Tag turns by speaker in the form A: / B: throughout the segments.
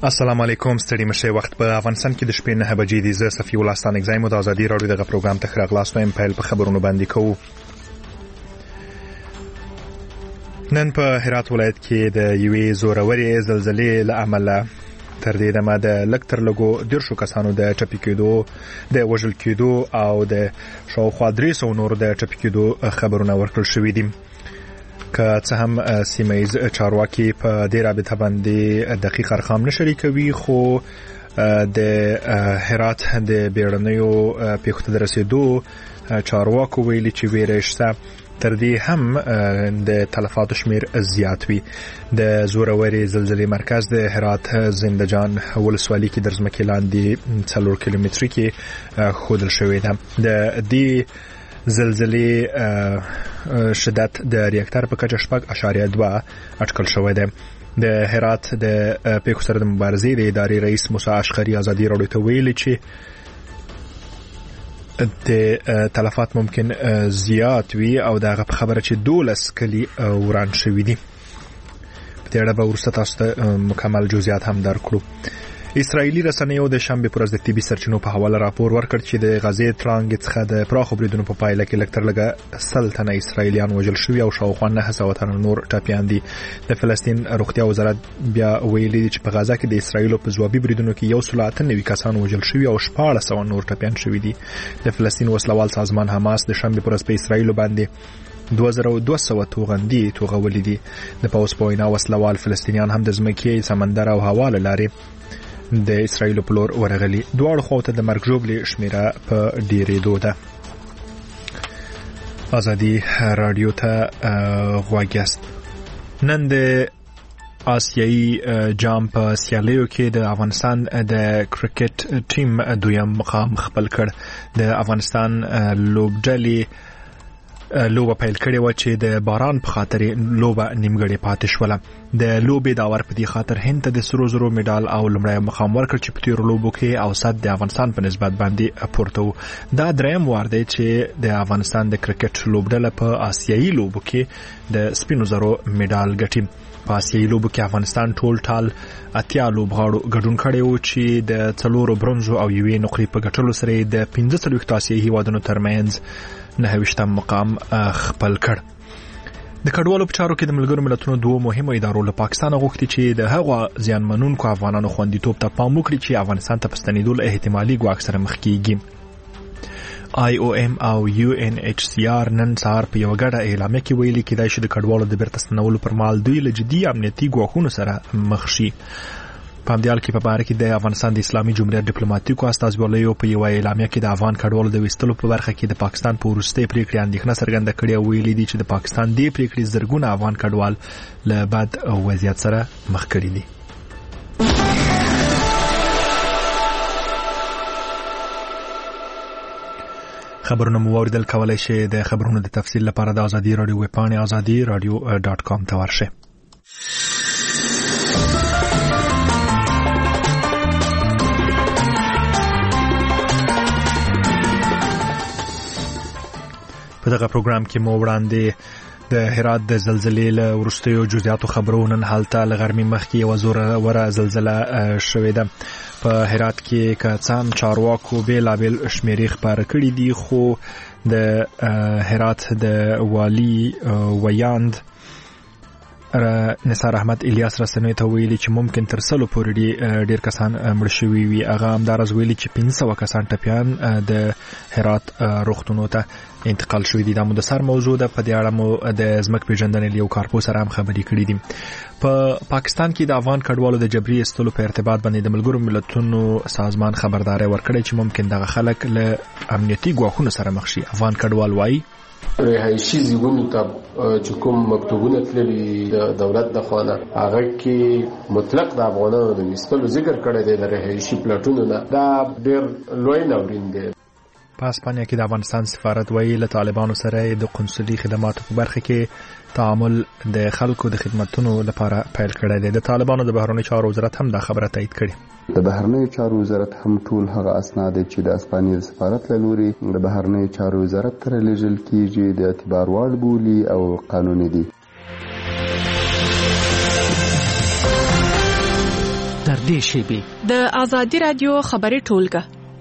A: السلام علیکم ستړي مشه وخت په افغانستان کې د شپې 9 بجې دي. زه صفي الله ستان اگزایم د ازادي رادیو دغه پروګرام ته خراغلاس وایم. پیل په خبرونو باندې کوو. نن په هرات ولایت کې د یوې زورورې زلزلې له امله تر دې دمه د لکتر لګو درشو کسانو د ټپي کېدو د وژل کېدو او د شاوخوا 300 نور د ټپي کېدو خبرونه ورکړل شوې دي. که څه هم سیمایز چارواکي په دې رابطه باندې دقیق ارقام نشري کوي، خو د هرات د بیړنیو پیښو ته رسیدو چارواکو ویلي چې ویره شته تر دې هم د تلفاتو شمیر زیات وي. د زورورې زلزلې مرکز د هرات زندجان ولسوالۍ کې د ځمکې لاندې 4 کیلومتري کې ښودل شوې ده. د دې زلزلې شدت د ریاکټر په کچه 6.2 اټکل شوی دی. د هرات د پیښو سره د مبارزې د ادارې رئیس موسی اشخری ازادي راډیو ته ویلي چې د تلفات ممکن زیات وي او دغه خبره چې 12 کلی وران شوی دي. په دې اړه به وروسته تاسو ته مکمل جزئیات هم درکړو. اسرائیلي رسنیو د شنبه پر ورځ د طبي سرچینو په حواله راپور ورکړ چې د غزې ترانګ څخه د پراخو بریدونو په پایله کې لکتر لګه 100 تنه اسرائیلیان وژل شوي او شاوخوا 900 تنه نور ټپیان دي. د فلسطین روغتیا وزارت بیا ویلي چې په غزه کې د اسرائیل په ځوابي بریدونو کې 193 کسان وژل شوي او 1400 نور ټپیان شوي دي. د فلسطین وسلوال سازمان حماس د شنبه پر ورځ په اسرائیل باندې 2200 توغندي توغولې دي. د پاوس په وینا وسلوال فلسطینیان هم د ځمکې سمندر او هوا له لارې د اسرائیل په لور ورغلي. دواړو خواته د مرګ ژوبلې شمیره په ډیرېدو ده. ازادي رادیو ته غوږ یاست. نن د آسیایي جام په سیالیو کې د افغانستان د کرکټ ټیم دویم مقام خپل کړ. د افغانستان لوبډلې لوبه پیل کړې و چې د باران په خاطر لوبه نیمګړې پاتې شوله. د لوبې داور په دې خاطر هند ته د 0 میډال او لمړی مقام ورکړ چې په تیر لوبو کې اوسط د افغانستان په نسبت باندې پورته و. دا دریم وار دی چې د افغانستان د کرکټ لوبډله په آسیایي لوبو کې د سپینو زرو میډال ګټي. په آسیایي لوبو کې افغانستان ټال 80 لوبغاړو ګډون کړی و چې د 4 برونزو او 1 نقرې په ګټلو سره د 15 آسیایي هیوادونو ترمنځ 9 مقام خپل کړ. د کډوالو په چارو کې د ملګرو ملتونو دوه مهمه ادارو له پاکستان غوښتي چې د هغو زیانمنونکو افغانانو خوندیتوب ته پام وکړي چې افغانستان ته پستنیدو له احتمالي ګواښ سره مخ کیږي. IOM او UNHCR نن سهار په یو غړ اعلامیه کې ویلي کېدای شي د کډوالو د بیرته ستنولو پر مهال دوی له جدي امنیتي ګواښونو سره مخ شي. په همدې حال کې په باره کې د افغانستان د اسلامي جمهوریت ډیپلوماټیکو استازیو په یو اعلامیه کې د افغان کډوالو د وستلو په برخه کې د پاکستان په وروستۍ پریکړې اندېښنه څرګنده کړې او ویلي دي چې د پاکستان دې پریکړې زرګونه افغان کډوال له بد وضعیت سره مخ کړي دي. خبرونه مو اوریدل کولای شئ. د خبرونو د تفصیل لپاره د ازادي رادیو ویب پاڼه azadiradio.com ته ورشئ. په دغه پروګرام کې مو وړاندې د هرات د زلزلې له وروستیو جزئیاتو خبرو. نن هلته له غرمې مخکې یوه زوروره زلزله شوې ده. په هرات کې که څه هم چارواکو بېلابېل شمېرې خپاره کړي دي، خو د هرات د والي ویاند نثار احمد الیاس رسنیو ته ویلي چې ممکن تر 100 پورې ډیر کسان مړ شوي وي. هغه همداراز ویلي چې 500 کسان ټپیان د هرات روغتونو ته انتقال شوي دي. دا مو د سر موضوع ده. په دې اړه مو د ځمکې پیژندنې یو کارپو سره هم خبرې کړې دي. په پاکستان کې د افغان کډوالو د جبري ایستلو په ارتباط باندې د ملګرو ملتونو سازمان خبرداري ورکړې چې ممکن دغه خلک له امنیتي ګواښونو سره مخ شي. افغان کډوال وایي
B: رهایشي زیږون ته چې کوم مکتوبونه تللي د دولت د خوانه هغه کې مطلق د افغانانو د وستلو ذکر کړی دی. د رهایشي پلاټونو نه دا ډېر لوی ناورین دی.
A: په اسپانیا کې د افغانستان سفارت وایي له طالبانو سره د قنصلي خدماتو په برخه کې تعامل د خلکو د خدماتونو لپاره پیل کړی دی. د طالبانو د بهرنیو چارو وزارت هم دا خبره تایید کړې.
C: د بهرنیو چارو وزارت هم ټول هغه اسناد چې د اسپانیا سفارت له لوري د بهرنیو چارو وزارت ته لیږل کیږي د اعتبار وړ بولي او قانوني دي.
D: در دې شیبې
E: د ازادي رادیو خبري ټولګه.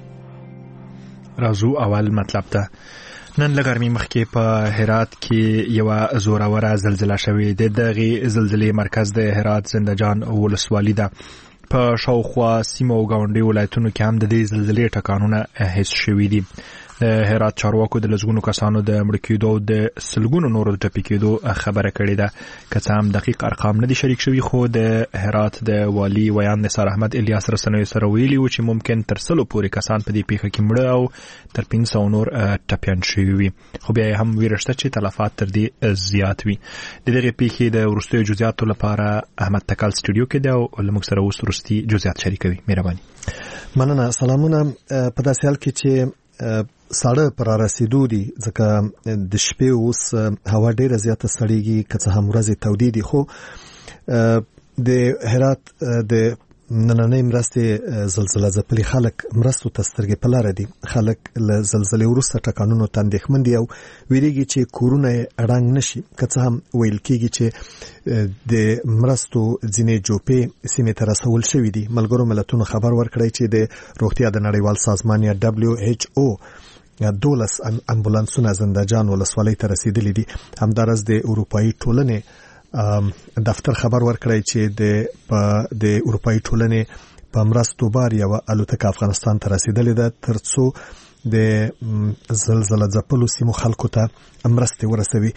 A: راځو اول مطلب ته. نن لګرمي مخکې په هرات کې یو زوروره زلزلہ شوې ده. دغه زلزلې مرکز د هرات زندهجان ولسوالۍ ده. په شاوخوا سیمو او ګاونډي ولایتونو کې هم د دې زلزلې ټکانونه حس شوي دي. د هرات چارواکو د لزګونو کسانو د مړ کېدو او د سلګونو نورو د ټپي کېدو خبره کړې ده. که څه هم دقیق ارقام نه دي شریک شوي، خو د هرات د والي ویان نثار احمد الیاس رسنیو سره ویلي و چې ممکن تر 100 پورې کسان په دې پیښه کې مړه او تر 500 نور ټپیان شوي وي، خو بیا هم ویره شته چې تلفات تر دې زیات وي. د دغې پیښې د وروستیو جزئیاتو لپاره احمد تکل سټوډیو کې دی او موږ سره اوس وروستي جزئیات شریکوي. مهرباني.
F: مننه. سلامونه. په داسې حال کې چې ساړه پر رسیدو دي، ځکه د شپې اوس هوا ډیره زیاته سړیږي، که څه هم ورځې تودې دي، خو د هرات د نننۍ مرستې زلزله ځپلي خلک مرستو ته سترګې په لاره دي. خلک له زلزلې وروسته ټکانونو ته اندېښمن دي او ویریږي چې کورونه یې ړنګ نشي. که څه هم ویل کېږي چې د مرستو ځینې جوپې سیمې ته رسول شوي دي. ملګرو ملتونو خبر ورکړی چې د روغتیا د نړیوال سازمان یا WHO 12 امبولانسونه زندهجان ولسوالۍ ته رسیدلي دي. همدارس د اروپایي ټولنې دفتر خبر ورکړی چې د اروپایي ټولنې په مرستو بار یو الوتکه افغانستان ته رسیدلې ده ترڅو د زلزلہ ځپلو سیمو خلکو ته مرستې ورسوي.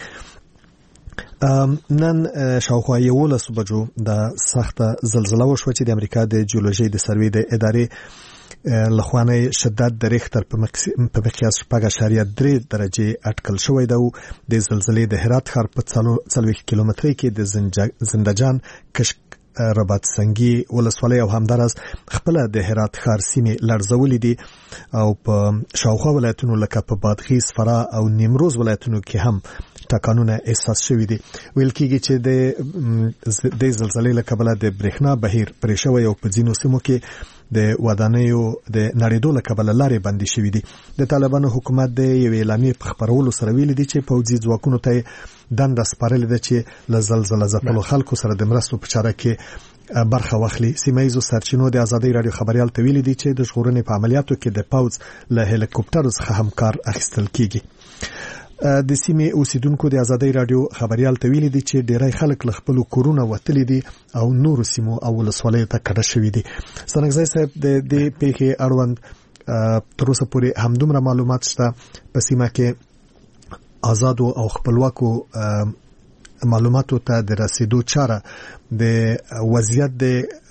F: نن شاوخوا 11 بجو د سخته زلزلہ وشوه چې د امریکا د جیولوژي د سروې د ادارې لخوانه شدت د ریختر په مقیاس 4.3 درجه اټکل شوی دی. د زلزلې د هرات ښار په 40 کیلومترۍ کې د زندهجان کشک رباط سنگي ولسوالۍ او همدارس خپل د هرات ښار سیمې لړزولې دي او په شاوخوا ولایتونو لکه په بادغیس، فراه او نیمروز ولایتونو کې هم ټکانونه احساس شوي دي. ویل کېږي چې د زلزلې له کبله د برېښنا بهیر پرې شوی او په ځینو سیمو کې د ودانیو د نړېدو له کبله لارې بندې شوي دي. د طالبانو حکومت د یوې اعلامیې په خپرولو سره ویلي دي چې پوځي ځواکونو ته دنده سپارلې ده چې له زلزلہ ځپلو خلکو سره د مرستو په چاره کې برخه واخلي. سیمایزو سرچینو د ازادي رادیو خبريال ته ویلي دي چې د ژغورنې په عملیاتو کې د پوځ له هلیکوپټرو څخه هم کار اخیستل کیږي. د سیمې اوسیدونکو د ازادي رادیو خبريال ته ویلي دي چې ډیری خلک له خپل کورونه وتلي دي او نور سیمو او ولسوالیو ته کډه شوي دي. سنګزای صاحب د دې پیښې اړوند تر اوسه پورې همدومره معلومات شته په سیمه کې آزادو او خپلواکو معلوماتو ته د رسیدو چاره د وضعیت د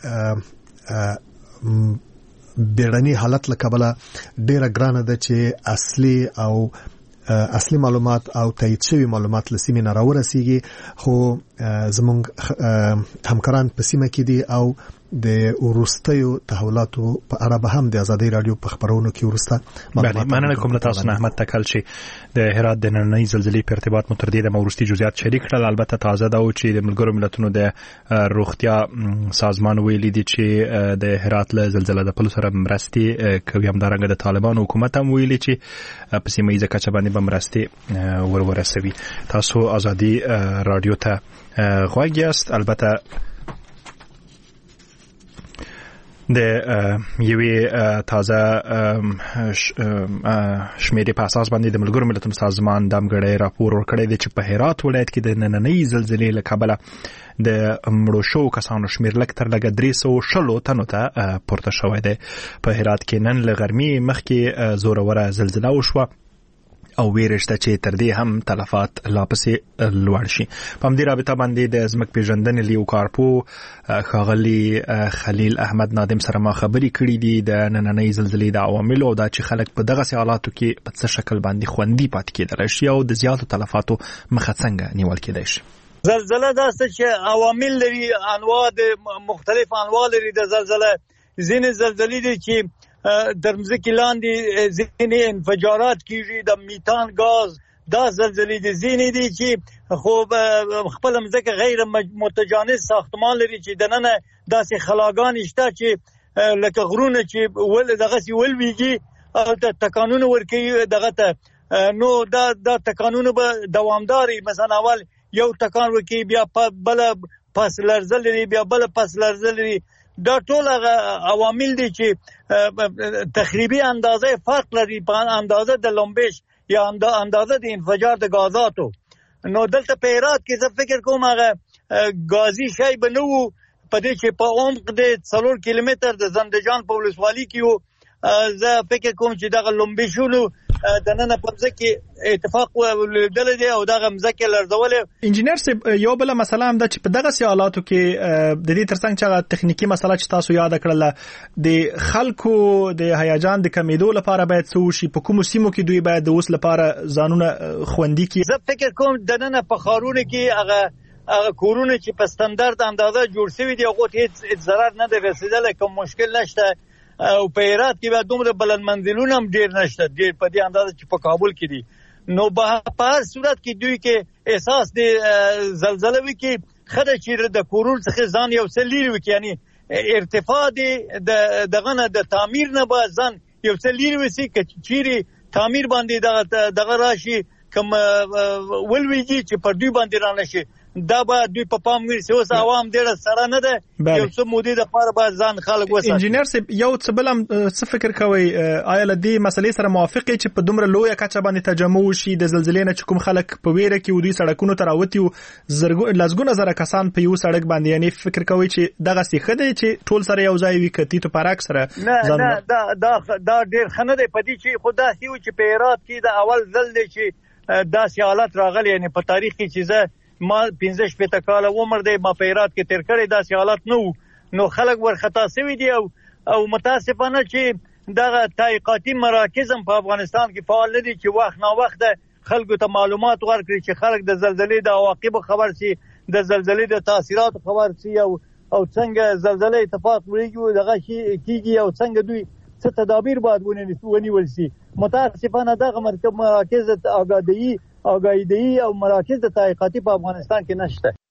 F: بیړني حالت له کبله ډیره ګرانه ده چې اصلي معلومات او تایید شوی معلومات له سیمې نه راورسیږي. خو زموږ همکاران په سیمه کې دي او د وروستیو تحولاتو په اړه به هم د ازادي رادیو په خبرونو کې ورسته معلومات. مننه کوم له تاسو نه احمد تکل چې د هرات د نننۍ زلزلې په ارتباط مو تر دې د وروستي جزئیات شریک کړل. البته تازه دا و چې د ملګرو ملتونو د روغتیا سازمان ویلي دي چې د هرات له زلزلې د پلو سره مرستې کوي. همدارنګه د طالبانو حکومت هم ویلي چې په سیمه ییزه کچه باندې به مرستې ورسوي. تاسو ازادي رادیو ته غوږ یاست. البته د یوې تازه شمیرې په اساس باندې د ملګرو ملتونو سازمان دمګړی راپور ورکړی دی چې په هرات ولایت کې د نننۍ زلزلې له کبله د مړو شوو کسانو شمیر لږ تر لږه 360 تنو ته پورته شوی دی. په هرات کې نن له غرمې مخکې زوروره زلزله وشوه او ویرشته چې تر دې هم تلفات لا پسې لوړ شي. په همدې رابطه باندې د ځمک پیژندنې لیو کارپو ښاغلي خلیل احمد نادم سره ما خبرې کړې دي د نننۍ زلزلې د عواملو او دا چې خلک په دغه حالاتو کې په څه شکل باندې خوندي پاتې کېدلی شي او د زیاتو تلفاتو مخه څنګه نیول کېدای شي.
G: زلزله داسته چې عوامل لري، انواع د مختلف انواع لري د زلزله. ځینې زلزلې دي چې در مځکې لاندې ځینې انفجارات کیږي، د میتان غاز دا زلزلې دي. ځینې دي چې خو خپل مځکه غیر متجانس ساختمان لري چې دننه داسې خلاګانې شته چې لکه غرونه چې دغه سی ولويږي او تکانونه ورکوي دغه ته. نو دا تکانونه به دوامداري، مثلا اول یو تکان ورکوي بیا بل پس لرزه لري، بیا بل پس لرزه لري. دا ټول عوامل دي چې تخریبي اندازه فرق لري په اندازه د لمبش یا اندازه د انفجار د غازاتو. نو دلته په هرات کې زه فکر کوم هغه غازي شی به نه وو په دې چې په عمق د 4 کیلومتر د زندجان په ولسوالۍ کې زه فکر کوم چې دغه لمبشونو د نن په ځکه اتفاق ولیدل دي او دغه مزکه لرزولې.
A: انجینر صاحب یو بل مسله هم د چې په دغه حالاتو کې د دې ترڅنګ چې تخنیکی مسله چې تاسو یاد کړل د خلکو د هیجان د کمیدو لپاره باید څه وشي، په کومو سیمو کې دوی باید د اوس لپاره ځانونه خوندي کړي.
G: زه فکر کوم د نن په خارونه کې هغه کورونه چې په ستاندرد اندازه جوړ شوی دي هغه هیڅ ضرر نه دی رسیدلی، کوم مشکل نشته. او په هرات کې به دومره بلند منزلونه هم ډیر نشته، ډیر په دې اندازه چې په کابل کې دي. نو په هر صورت کې دوی کې احساس د زلزلې وي کې خدای چې د کورون څخه ځان یو څه لري وي، یعنی ارتفاع دغه د تعمیر نه به ځان یو څه لري وي چې چیرې تعمیر باندې دغه راشي کوم ولويږي چې پر دوی باندې رانه شي. دا به دوی په پام کې اوس عوام ډېر سره نه ده، یو څه مودې د پاره به ځان خلک وساتي.
A: انجینر صاحب یو څه بل هم څه فکر کوي آیا له دې مسلې سره موافق چې په دومره لویه کچه باندې تجمع شي د زلزلې نه چې کوم خلک په ویره کې ودی سړکونو ته راوتی او لزګونه زره کسان په یو سړک باندې، یعنی فکر کوي چې دغه څه خدای چې ټول سره یو ځای وي کتی ته پراک سره
G: نه دا ډېر خنه دی په دې چې خدا سي و چې په هرات کې د اول ځل دی چې داسې حالت راغلی، یعنی په تاریخ کې چې ما 15 کاله عمر دی ما په هرات کې تیر کړی داسې حالت نه وو. نو خلک ورخطا شوي دي او متاسفانه چې دغه تحقیقاتي مراکز هم په افغانستان کې فعال نه دي چې وخت نا وخت خلکو ته معلومات ورکړي چې خلک د زلزلې د عواقب خبر شي، د زلزلې د تاثیرات خبر شي او څنګه زلزلې اتفاق ورېږي دغه شي کیږي او څنګه دوی څه تدابیر باید ونیول شي. متاسفانه دغه مراکز آگاهی او مراکز د تحقیقاتي په افغانستان کې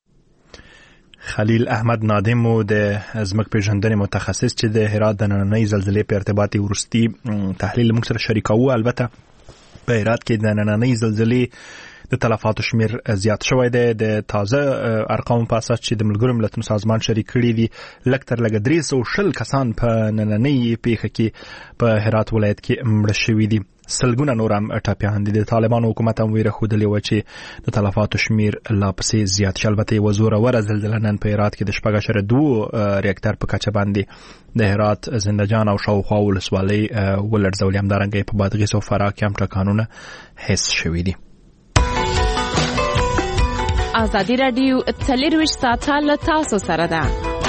G: نشته.
A: خلیل احمد نادم د ځمکې پیژندنې متخصص چې د هرات د نننۍ زلزلې په ارتباطي ورستي تحلیل موږ سره شریکاوه. البته په هرات کې د نننۍ زلزلې د تلفاتو شمیر زیات شوی دی. د تازه ارقام په اساس چې د ملګرو ملتونو سازمان شریک کړي دي لږ تر لږه 320 کسان په نننۍ پیښه کې په هرات ولایت کې مړه شوي دي. سلګونه نور هم ټاپیان دي. د طالبانو حکومت هم ویره ښودلې وه چې د تلفاتو شمیر لا پسې زیات شي. البته یوه زوروره زلزله نن په هرات کې د 4.2 ریکټر په کچه باندې د هرات زندجان او شاوخوا ولسوالۍ ولړزولې. همدارنګه په بادغیس او فراه کې هم ټکانونه حس شوي دي.
E: ازادي راډیو 24 ساعته له تاسو سره ده.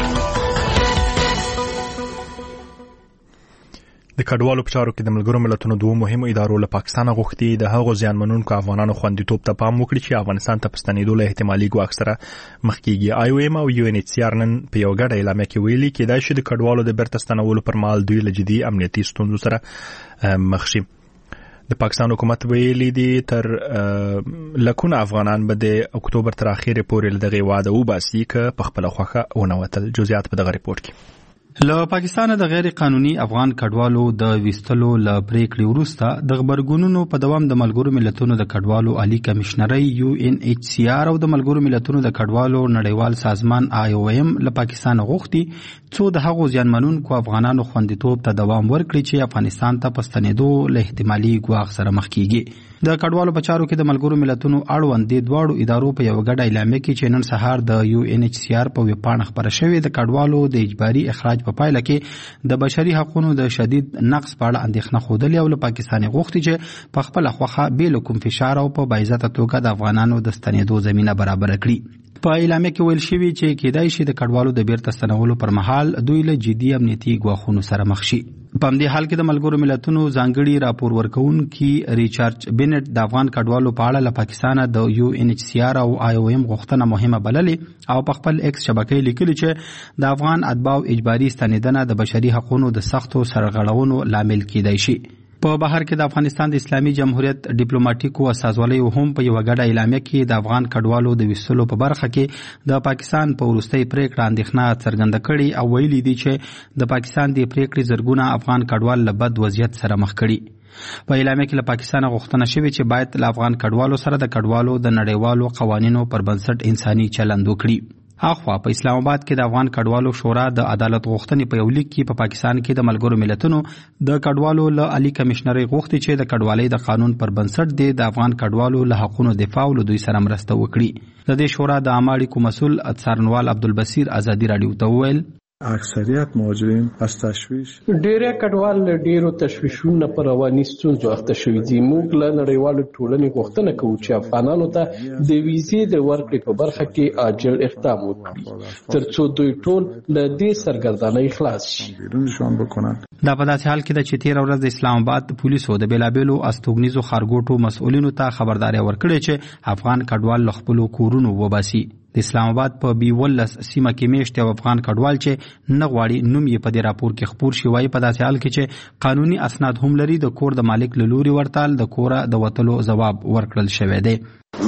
A: د کډوالو په چارو کې د ملګرو ملتونو دوه مهمو ادارو له پاکستان غوښتي د هغو زیانمنونکو افغانانو خوندیتوب ته پام وکړي چې افغانستان ته په ستنېدو له احتمالي ګواښ سره مخ کېږي. IOM او UNHCR نن په یو ګډه اعلامیه کې ویلي کېدای شي د کډوالو د بیرته ستنولو پر مهال دوی له جدي امنیتي ستونزو سره مخ شي. د پاکستان حکومت ویلي دي تر لکونه افغانان به د اکتوبر تر اخره پورې له دغه واده وباسي که په خپله خوښه ونوتل. جزئیات په دغه ریپورت کې.
D: له پاکستان د غیر قانوني افغان کډوالو د ویستلو له پریکړې وروسته د خبرګونونو په دوام د ملګرو ملتونو د کډوالو عالی کمشنري UNHCR او د ملګرو ملتونو د کډوالو نړیوال سازمان IOM له پاکستان غوښتي څو د هغو زیانمنونکو افغانانو خوندیتوب ته دوام ورکړي چې افغانستان ته په ستنېدو له احتمالي ګواښ سره مخ کېږي. د کډوالو په چارو کې د ملګرو ملتونو اړوند د دواړو ادارو په یو ګډه اعلامیه کې چې نن سهار د UNHCR په ویبپاڼه خبره شوې د کډوالو د اجباري اخراج په پایله کې د بشري حقوقو د شدید نقض په اړه اندېښنه ښودلې او له پاکستان غوښتي چې په خپله خوښه بې له کوم فشار او په باعزته توګه د افغانانو د ستنېدو زمینه برابره کړي. په اعلامیه کې ویل شوي چې کېدای شي د کډوالو د بیرته ستنولو پر مهال دوی له جدي امنیتي ګواښونو سره مخ شي. په همدې حال کې د ملګرو ملتونو ځانګړي راپور ورکوونکي ریچارډ بینټ د افغان کډوالو په اړه له پاکستانه د UNHCR او IOM غوښتنه مهمه بللې او په خپل ایکس شبکې لیکلي چې د افغان اتباعو اجباري ستنېدنه د بشري حقوقو د سختو سرغړونو لامل کېدای شي. په بهر کې د افغانستان د اسلامي جمهوریت ډیپلوماټیکو استازوالیو هم په یو غډه اعلامیه کې د افغان کډوالو د ویستلو په برخه کې د پاکستان په وروستۍ پریکړه اندېښنه څرګنده کړې او ویلي دي چې د پاکستان د پریکړې زرګونه افغان کډوال له بد وضعیت سره مخ کړي. په اعلامیه کې له پاکستان غوښتنه شوې چې باید له افغان کډوالو سره د کډوالو د نړیوالو قوانینو پر بنسټ انساني چلند وکړي. اخوا په اسلام آباد کې د افغان کډوالو شورا د عدالت غوښتنې په یو لیک کې په پاکستان کې د ملګرو ملتونو د کډوالو له عالی کمشنرۍ غوښتي چې د کډوالۍ د قانون پر بنسټ د افغان کډوالو له حقوقو دفاع او دوی سره مرسته وکړي. د دې شورا د عامه اړیکو مسؤل څارنوال عبدالبصیر ازادي رادیو ته وویل
H: اکثریت مهاجرین از تشویش
I: ډیره کډوال ډیرو تشویشونو پر رواني ستونزو اخته شوي دي. موږ له نړیوالو ټولنې غوښتنه کوو چې افغانانو ته د ویزې د ورکړې په برخه کې عاجل اقدام وکړي ترڅو دوی ټول له دې سرګردانۍ خلاص شي.
D: دا په داسې حال کې ده چې 13 ورځ د اسلام آباد پولیسو د بیلابیلو استوګنیزو خارګوټو مسؤلینو ته خبرداري ورکړې چې افغان کډوال له خپلو کورونو وباسي. د اسلام آباد په B-ولس سیمه کې میشت یو افغان کډوال چې نه غواړي نوم یې په دې راپور کې خپور شي وایي په داسې حال کې چې قانوني اسناد هم لري د کور د مالک له لوري ورتل د کوره د وتلو جواب ورکړل شوی دی.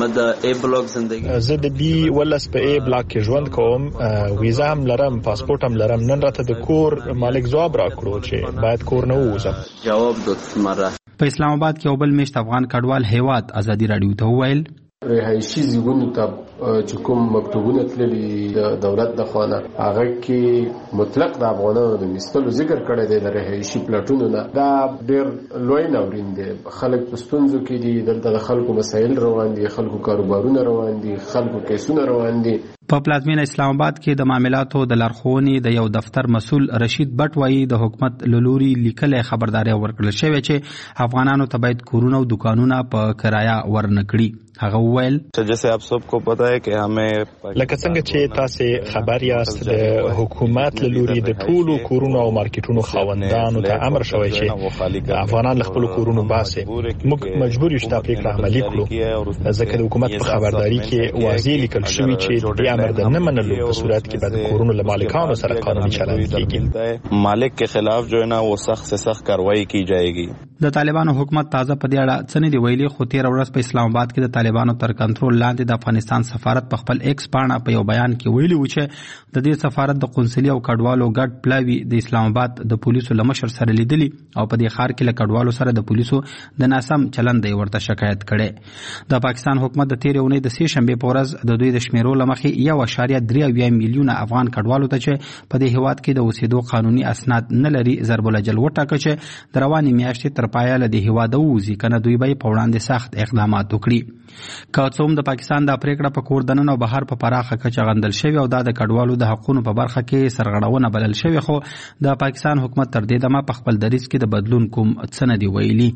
A: زه د B-ولس په A بلاک کې ژوند کوم، ویزا هم لرم، پاسپورت هم لرم. نن راته د کور مالک جواب راکړو چې باید کور نه ووځم.
I: جواب دته
D: په اسلام آباد کې بل میشت افغان کډوال هیواد ازادي رادیو ته وویل
B: رهایشي زیګونو ته چې کوم مکتوبونه تللي د دولت د خوانه هغه کې مطلق د افغانانو د وستلو ذکر کړی دی. د رهایشي پلاټونو نه دا ډېر لوی ناورین دی. خلک په ستونزو کې دي، دلته د خلکو مسایل روان دي، خلکو کاروبارونه روان دي، خلکو کیسونه روان دي.
D: په پلازمینه اسلام آباد کې د معاملاتو د لارښوونې د یو دفتر مسؤل رشید بټ وایي د حکومت له لوري لیکلې خبرداري ورکړل شوې چې افغانانو ته باید کورونه او دکانونه په کرایه ورنکړي. هغه وویل
J: جیسے آپ سب کو پتہ ہے کہ ہمیں
A: لکه څنګه چې تاسو خبر یاست د حکومت له لوري د ټولو کورونو او مارکیټونو خاوندانو ته امر شوی چې افغانان له خپل کورونو باسي. موږ مجبور یو چې دا پریکړه عملي کړو ځکه د حکومت په خبرداري کې واضح لیکل شوی چې د امر د نه منلو په صورت کې به د کورونو له مالکانو سره قانوني چلند کیږي.
J: مالک کے خلاف جو ہے نا وہ سخت سے سخت کارروائی کی جائے گی.
D: د طالبانو حکومت تازه په دې اړه څه نه دی ویلي، خو 13 ورځ په اسلام آباد کې د طالبانو تر کنټرول لاندې د افغانستان سفارت په خپل ایکس پاڼه په یو بیان کې ویلي و چې د دې سفارت د قونسلي او کډوالو ګډ پلاوی د اسلام آباد د پولیسو لمشر سره لیدلی او په دې ښار کې له کډوالو سره د پولیسو د ناسم چلند دی ورته شکایت کړي. د پاکستان حکومت د 13 اونۍ د سې شنبه په ورځ د دوی د شمیرو لمخې 1.3 میلیونه افغان کډوالو ته چې په دې هیواد کې د اوسېدو قانوني اسناد نه لري ضرب الاجل وټاکه چې د روانې میاشتې تر پایه له دې هیواد ووځي کنه دوی به په وړاندې سخت اقدامات وکړي. که څوم د پاکستان د پریکړه په کور دننه او بهر په پراخه کچه غندل شوی او د کډوالو د حقوقو په برخه کې سرغړونه بلل شوی، خو د پاکستان حکومت تر دې دمه په خپل دریځ کې د بدلون کوم څه نه دی ویلي.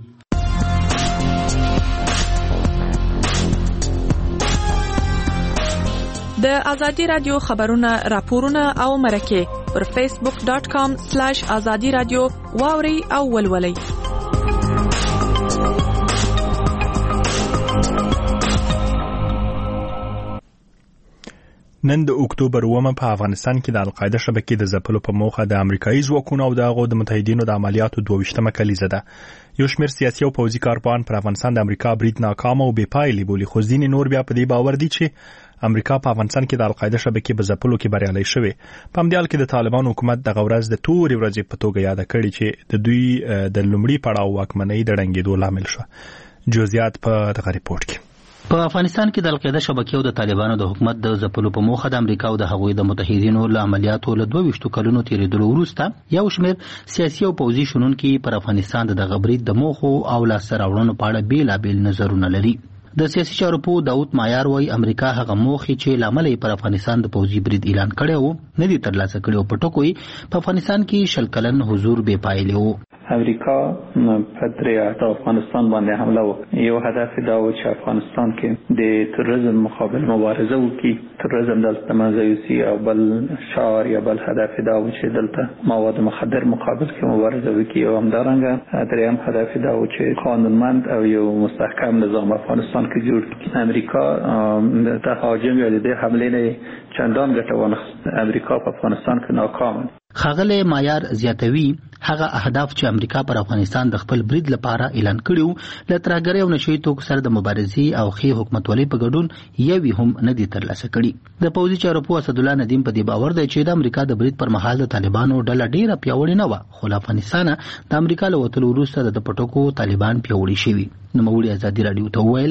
E: د ازادي رادیو خبرونه، راپورونه او مرکه پر facebook.com/azadi radio واوري او ولولي.
A: نن د اکتوبر 1 په افغانستان کې د القاعده شبکې د ځپلو په موخه د امریکایي ځواکونو او د متحدینو د عملیاتو 22مه کلیزه ده. یو شمېر سیاسي او پوځي کارپوهان پر افغانستان د امریکا برید ناکام او بې پایلې بولي، خو ځینې نور بیا په دې باور دي چې امریکا په افغانستان کې د القاعده شبکې په ځپلو کې بریالۍ شوې. په همدې حال کې د طالبان حکومت دغه ورځ د تورې ورځې په توګه یاد کړې چې د دوی د لومړي پړاو واکمنۍ د ړنګېدو لامل شو. جزئیات په دغه ریپورت کې.
K: په افغانستان کې د القاعده شبکې او د طالبانو د حکومت د ځپلو په موخه د امریکا او د هغوی د متحدینو له عملیاتو له 22 کلونو تیریدلو وروسته یو شمېر سیاسي او پوځي شنونکي پر افغانستان د دغه برید د موخو او لاسته راوړنو په اړه بېلابېل نظرونه لري. د سیاسي چارو پوه داود مایار وایي امریکا هغه موخې چې له امله یې پر افغانستان د پوځي برید اعلان کړی و نه دي ترلاسه کړي او په ټکو یې په افغانستان کې 20 کلن حضور بې پایلې و.
L: امریکا په درې افغانستان باندې حمله وکړه. یو هدف دا و چې افغانستان کې د تروریزم مقابل مبارزه وکړي. تروریزم دلته منځ یوسي او بل شعار یا بل هدف دا و چې دلته مواد مخدر مقابل کې مبارزه وکړي او همدارنګه درېیم هدف دا و چې قانونمند او یو مستحکم نظام افغانستان کې جوړ کړي. امریکا د تهاجم یا د حملې نه چندان ګټه وانخیسته. امریکا په افغانستان کې ناکام.
K: ښاغلی مایار زیاتوي هغه اهداف چې امریکا پر افغانستان د خپل برید لپاره اعلان کړیو له ترهګرۍ او نشهیي توکو سره د مبارزې او ښې حکومتولۍ په ګډون یوې هم نه دي ترلاسه کړي. د پوځي چارو پوه اسدالله ندیم په دې باور دی چې د امریکا د برید پر مهال د طالبانو ډله ډېره پیاوړې نه وه، خو له افغانستانه د امریکا له وتلو وروسته د پټکو طالبان پیاوړي شوي. نوموړي ازادي راډیو ته وویل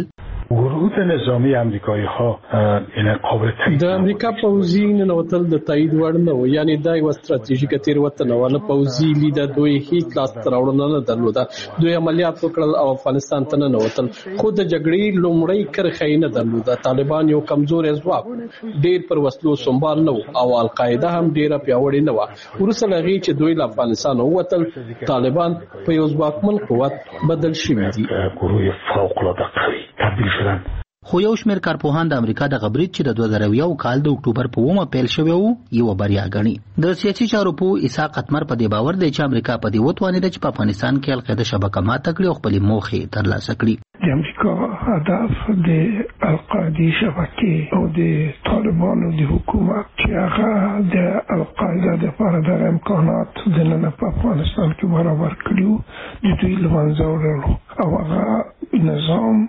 H: گروه نظامی امریکایی ها این قابل تایید
I: د امریکا پوځي ننوتل د تایید وړ نه و، یعنی دا یو ستراتیژیکه تیروتنه و. نه پوځي لید دوی هیڅ لاس تراوړنه نه درلوده. دوی عملیات وکړل او افغانستان ته ننوتل، خو د جګړې لومړی کرښه نه درلوده. طالبان یو کمزوري ځواک، ډېر پر وسلو سنبال نه او القاعده هم ډېره پیاوړې نه و. وروسته لغې چې دوی له افغانستان ووتل، طالبان په یو ځواکمن قوت بدل شوي دي.
H: گروه فوق العاده قوی تبدیل شدن.
K: خو یو شمېر کارپوهان د امریکا د غبرګون چې د 2001 کال د اکتوبر په 1 پیل شوی وو یو بریا غني. د سیاسي چارو په اسحاق قطمر په دې باور دی چې امریکا په دې وتوانید چې په افغانستان کې القاعده شبکه ماته کړي او خپل موخې ترلاسه کړي.
M: د امریکا هدف د القاعده شبکه او د طالبانو د حکومت چې هغه د القاعده د لپاره د امکانات د نن په افغانستان کې برابر کړیو د دوی لمنځه وړلو او هغه نظام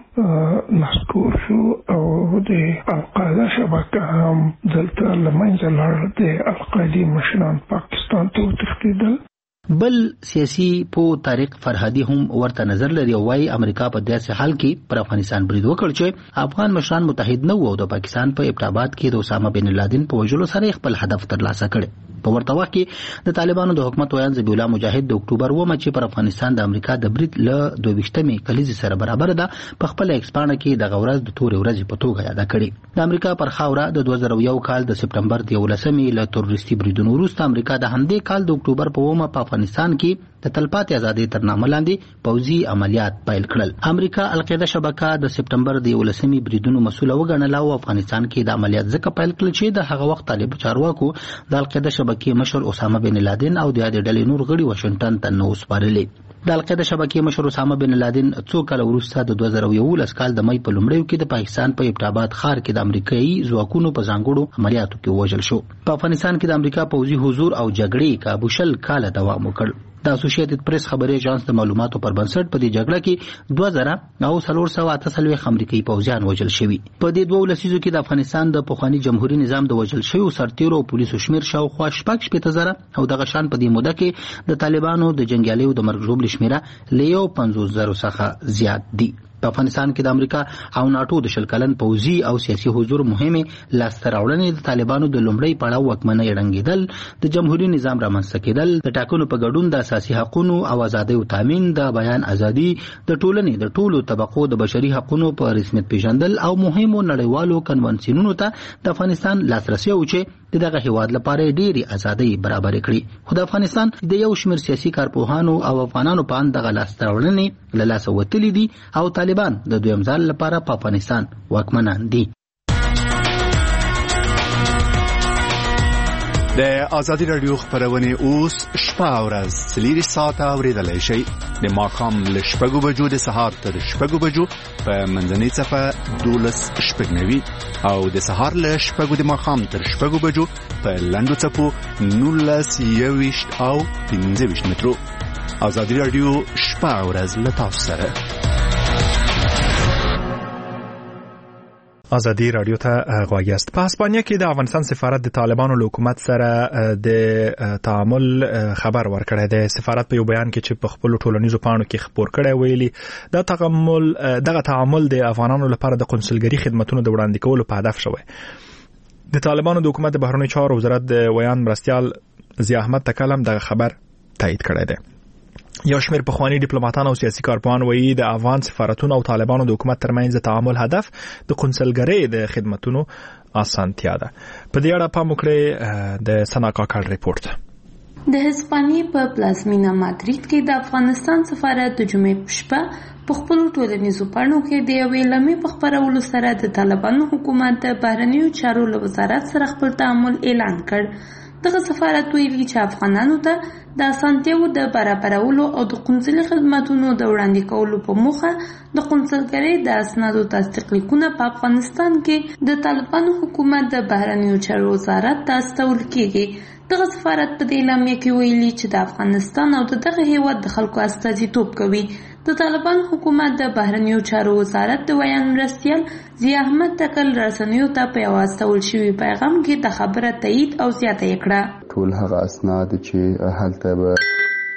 M: نسکور شو او د القاعده شبکه هم دلته لمنځه لاړه. د القاعده مشران پاکستان ته وتښتېدل.
K: بل سیاسي په طارق فرهادي هم ورته نظر لري او وايي امریکا په داسې حال کې پر افغانستان برید وکړ چې افغان مشران متحد نه وو او د پاکستان په ابتابات کې د اسامه بن لادن په وژلو سره خپل هدف ترلاسه کړ. په ورته وخت کې د طالبانو د حکومت ویان ذبیح الله مجاهد د اکتوبر 1 چې پر افغانستان د امریکا د برید له 22مې کلیزې سره برابر ده په خپل ایکسپانډ کې د غورز د تورې ورځې په توګه یاد کړي. د امریکا پر خاوره د 2001 کال د سپټمبر 11مې له تروریستي بریدونو وروسته امریکا د همدې کال د اکتوبر په 1 په افغانستان کې د تلپاتې ازادي تر نامه لاندې پوځي عملیات پیل کړل. امریکا القاعده شبکه د سپټمبر د 11مې بریدونو مسؤل وګڼله او افغانستان کې د عملیات ځکه پیل کړل چې د هغه وخت طالب چارواکو د القاعده شبکې مشر اسامه بن لادن او د یاد ډلې نور غړي واشنگټن ته نو سپارلې. د القاعده شبکې مشر اسامه بن لادن څو کال وروسته د 2011 کال د مې په لومړیو کې د پاکستان په ابتابات ښار کې د امریکایي ځواکونو په ځانګړو عملیاتو کې وژل شو. په افغانستان کې د امریکا پوځي حضور او جګړې کابو شل کال دوام وکړ. د اسوسییټډ پریس خبري اژانس د معلوماتو پر بنسټ په دې جګړه کې 2448 امریکایي پوځیان وژل شوي. په دې دوه لسیزو کې د افغانستان د پخوانی جمهوریت نظام د وژل شویو سرتیرو او پولیسو شمیر شاوخوا 8,000 او دغه شان په دې موده کې د طالبانو د جنگیالیو د مرګ ژوبل شمیره له 50,000 څخه زیات دي. په افغانستان کې د امریکا او ناتو د شل کلن پوځي او سیاسي حضور مهمه لاسته راوړنې د طالبانو د لومړی پړاو واکمنۍ ړنګېدل، د جمهوریت نظام رامنځته کېدل، د ټاکنو په ګډون د اساسي حقوقو او ازادیو تامین، د بیان ازادي، د ټولنې د ټولو طبقو د بشري حقوقو په رسمیت پیژندل او مهمو نړیوالو کنونسیونونو ته د افغانستان لاسرسي او چې دغه هیواد لپاره ډېری ازادي برابر کړي. خو د افغانستان د یو شمېر سیاسي کارپوهانو او افغانانو په اند دغه لاسته راوړنې له لاسه وتلې دي او طالبان د دویم ځل لپاره په افغانستان واکمنان دي.
N: د ازادي رادیو خبرونه اوس شپه او ورځ 3 ساعته اوریدلای شئ. د ماښام له 6 بجو د سهار تر 6 بجو په منځنۍ صفه 12:09 او د سهار له 6 د ماښام تر 6 بجو په لنډو صفو 19:20 او 15 مترو. ازادي رادیو شپه او ورځ له تاسو سره.
A: ازادي رادیو ته غوږ یاست. په اسپانیا کې د افغانستان سفارت د طالبانو له حکومت سره د تعامل خبر ورکړی دی. سفارت په یو بیان کې چې په خپل ټولنیزو پاڼو کې خبر کړی ویلي دغه تعامل د افغانانو لپاره د قونسلګري خدماتونو د وړاندې کولو په هدف شوی. د طالبانو د حکومت د بهرنیو چارو وزارت د ویان مرستیال ضیا احمد تکلم دغه خبر تایید کړی دی. یو شمېر پخوانی ډیپلوماټان او سیاسي کارپوهان وایي د افغان سفارتونو او طالبانو د حکومت ترمنځ د تعامل هدف د قونسلګرۍ د خدماتونو اسانتیا ده. په دې اړه پام وکړئ د سنا کاکړ ریپورت.
O: د هسپانیې په پلازمینه مادرید کې د افغانستان سفارت د جمعې په شپه په خپل ټولنیزو پاڼو کې د یوې لمې په خپرولو سره د طالبانو حکومت د بهرنیو چارو له وزارت سره خپل تعامل اعلان کړ. دغه سفارت ویلي چې افغانانو ته د اسانتیاو د برابرولو او د قونسلي خدماتونو د وړاندې کولو په موخه د قونسلګرۍ د اسنادو تصدیق لیکونه په افغانستان کې د طالبانو حکومت د بهرنیو چارو وزارت ته استول کیږي. دغه سفارت په دې اعلامیه کې ویلي چې د افغانستان او دغه هیواد د خلکو استازیتوب کوي. د طالبان حکومت د بهرنیو چارو وزارت د ویان مرستیال ضیا احمد تکل رسنیو ته په یو استول شوی پیغام کې د خبره تایید او زیاته کړه.
C: ټول هغه اسناد چې هلته به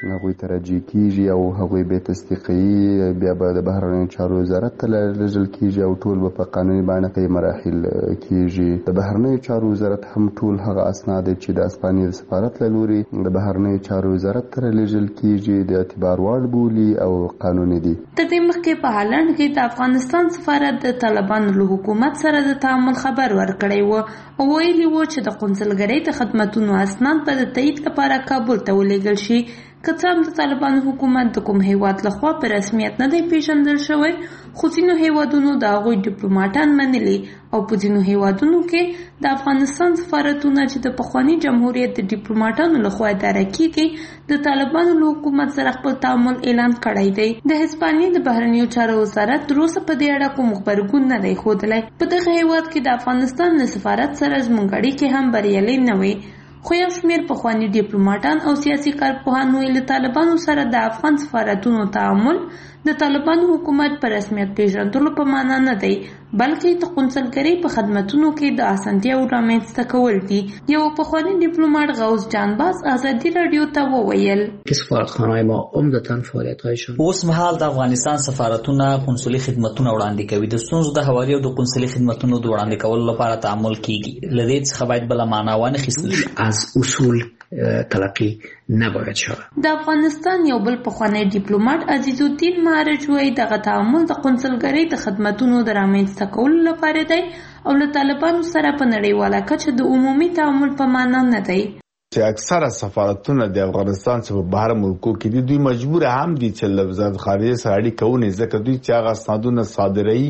C: هغوی ته راجع کیږي او هغوی به تصدیقي بیا به د بهرنیو چارو وزارت ته لیږل کیږي او ټول به په قانوني بڼه مراحل کیږي. د بهرنیو چارو وزارت هم ټول هغه اسناد چې د اسپانیا د سفارت له لوري د بهرنیو چارو وزارت ته لیږل کیږي د اعتبار وړ بولي او قانوني دي.
O: تر دې مخکې په هالند کې د افغانستان سفارت د طالبانو له حکومت سره د تعامل خبر ورکړی و او ویلي و چې د قونسلګرۍ د خدماتو اسناد په تایید لپاره کابل ته ولېږل شي. که څه هم د طالبانو حکومت د کوم هیواد لخوا په رسمیت نه دی پیژندل شوی، خو ځینو هیوادونو د هغوی ډیپلوماټان منلي او په ځینو هیوادونو کې د افغانستان سفارتونه چې د پخواني جمهوریت د ډیپلوماټانو لخوا اداره کیږي د طالبانو له حکومت سره خپل تعامل اعلان کړی دی. د هسپانیې د بهرنیو چارو وزارت تر اوسه په دې اړه کوم خبرګون نه دی ښودلی. په دغه هیواد کې د افغانستان له سفارت سره زموږ اړیکې هم بریالۍ نه وي، خو یو شمېر پخواني ډیپلوماټان او سیاسي کارپوهان وایي له طالبانو سره د افغان سفارتونو تعامل د طالبانو حکومت په رسمیت پیژندلو په معنا نه دی، بلکې د قونسلګرۍ په خدمتونو کې د اسانتیاوو رامنځته کول دي. یو پخوانی ډیپلوماټ غوث جانباز ازادي رادیو ته وویل
P: که سفارتخانه‌های ما عمدتاً فعالیت‌هایشان اوس مهال د افغانستان سفارتونه قونسلي خدمتونه وړاندې کوي. د ستونزو د هواري او د قونسلي خدمتونو د وړاندې کولو لپاره تعامل کیږي. له دې څخه باید بله معنا وانخیستل شي. از اصول تلقی نباید شود.
O: د افغانستان یو بل پخوانی ډیپلوماټ عزیز الدین مهارج وایي دغه تعامل د قونسلګرۍ د خدمتونو د رامنځته کولو لپاره دی او له طالبانو سره په نړیواله کچه د عمومي تعامل په معنا نه دی.
Q: چې اکثره سفارتونه د افغانستان څخه په بهر ملکو کې دي، دوی مجبور هم دي چې له وزارت خارجه سره اړیکه ونیسي، ځکه دوی چې هغه اسنادونه صادروي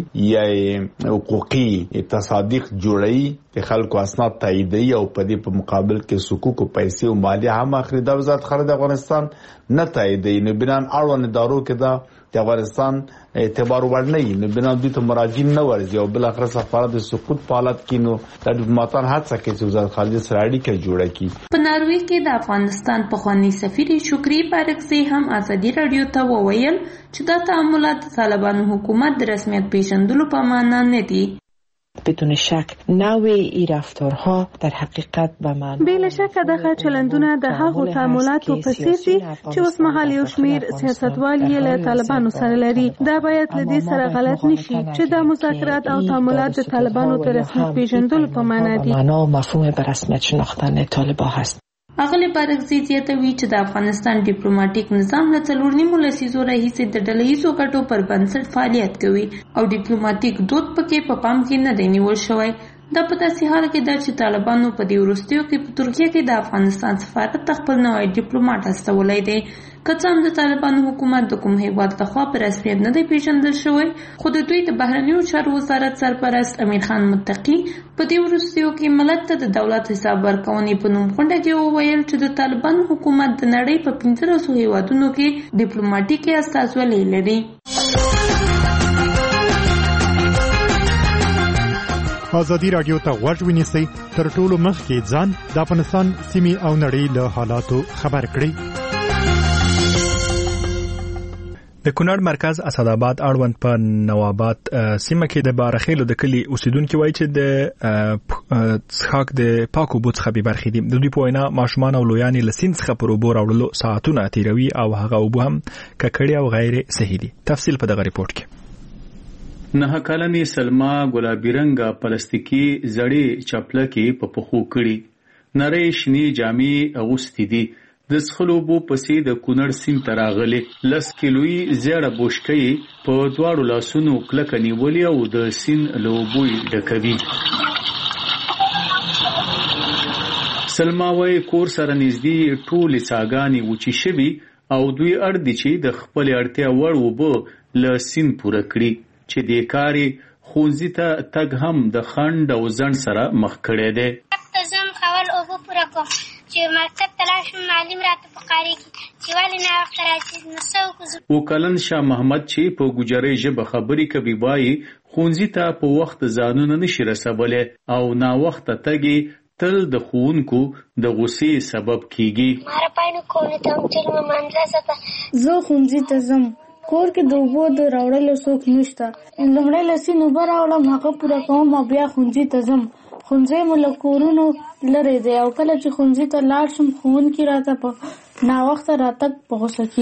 Q: یا حقوقي تصادیق جوړوي د خلکو اسناد تاییدوي او په دې په مقابل کې حقوق او پیسې او مالیه هم اخلي. د وزارت خارجه د افغانستان نه تاییدوي، نو بنان اړوند ادارو کې دا د افغانستان اعتبار وړ نه وي، نو بنا دوی ته مراجعین نه ورځي او بل اخر سفارت د سقوط په حالت کې نو د ډیپلوماټان هڅه کوي چې وزارت خارجه سره اړیکه جوړه کړي.
O: په ناروې کې د افغانستان پخوانی سفیر شکری بارکزی هم ازادي رادیو ته وویل چې دا تعاملات د طالبانو حکومت د رسمیت پیژندلو په معنا نه دي.
R: بدون شک نوع این رفتارها در حقیقت به من
S: بلا شک دغه چلندونه د هغو تعاملاتو په څیر دي چې اوس مهال یو شمیر سیاستوال یې له طالبانو سره لري. دا باید له دې سره غلط نشي چې دا مذاکرات او تعاملات د طالبانو د رسمیت پیژندلو په معنا دي.
R: معنا او مفهوم به رسمیت شناختن طالبان هست.
O: اغلی بارکزی زیاتوي چې د افغانستان ډیپلوماټیک نظام له 4 لسیزو راهیسې د ډلهییزو ګټو پر بنسټ فعالیت کوي او ډیپلوماټیک دود پکې په پام کې نه دی نیول شوی. دا په داسې حال کې ده چې طالبانو په دې وروستیو کې په ترکیه کې د افغانستان سفارت ته خپل نوی ډیپلوماټ استولی دی. که څه هم د طالبانو حکومت د کوم هیواد لخوا په رسمیت نه دی پیژندل شوی، خو د دوی د بهرنیو چارو وزارت سرپرست امیر خان متقي په دې وروستیو کې ملت ته د دولت حساب ورکونې په نوم غونډه کې وویل چې د طالبانو حکومت د نړۍ په 1500 هیوادونو کې ډیپلوماټیکي استازولي لري.
A: ازادي رادیو ته غوږ ونیسئ، تر ټولو مخکې ځان د افغانستان سیمې او نړۍ له حالاتو خبر کړئ. د کونړ مرکز اسداباد اړوند په نواباد سیمه کې د بارخیلو د کلی اوسیدونکو وایي چې د څښاک د پاکو بوت څخه به برخې دي. د دوی په وینا ماشومان او لویان له سیند څخه پر اوبو راوړلو ساعتونه تیروي او هغه اوبه هم ککړې او غیر صحي دي. تفصیل په دغه ریپورت کې.
T: 9 کلنې سلما ګلابي رنګه پلاستیکي زړې چپلکې په پخو کړي، نری شنی جامې اغوستې دي. د څښلو اوبو پسې د کونړ سیند ته راغلې 10 کیلوي زیړه بوشکې په دواړو لاسونو کلکه نیولې او د سیند له اوبو یې ډکوي. سلما وایي کور سره نږدې ټولې څاګانې وچې شوي او دوی اړ دي چې د خپلې اړتیا وړ اوبه له سیند پوره کړي، چې دې کار یې ښوونځي ته تګ هم د خنډ او ځنډ سره مخ کړی دی.
U: زم خول اوبه پوره کوم چې مکتب ته لاړ شم، معلم راته پکارېږي چې ولې ناوخته راځي، نو څه وکړو.
T: وکلن شاه محمد چې په ګوجرۍ ژبه خبرې کوي وایي ښوونځي ته په وخت ځانونه نشي رسولی او ناوخته تګ تل د ښوونکو د غوسې سبب کیږي.
U: ماره پاینو کونې ته هم چې مدرسه ته
V: زه ښوونځي ته ځم، کور کې د اوبو د راوړلو څوک نشته. لومړی له سیند اوبه راوړم، هغه پوره کوم او بیا ښوونځي ته ځم. ښوونځی مو له کورونو لرې دی او کله چې ښوونځي ته لاړ شم ښوونکي راته په ناوخته راتګ په غوسه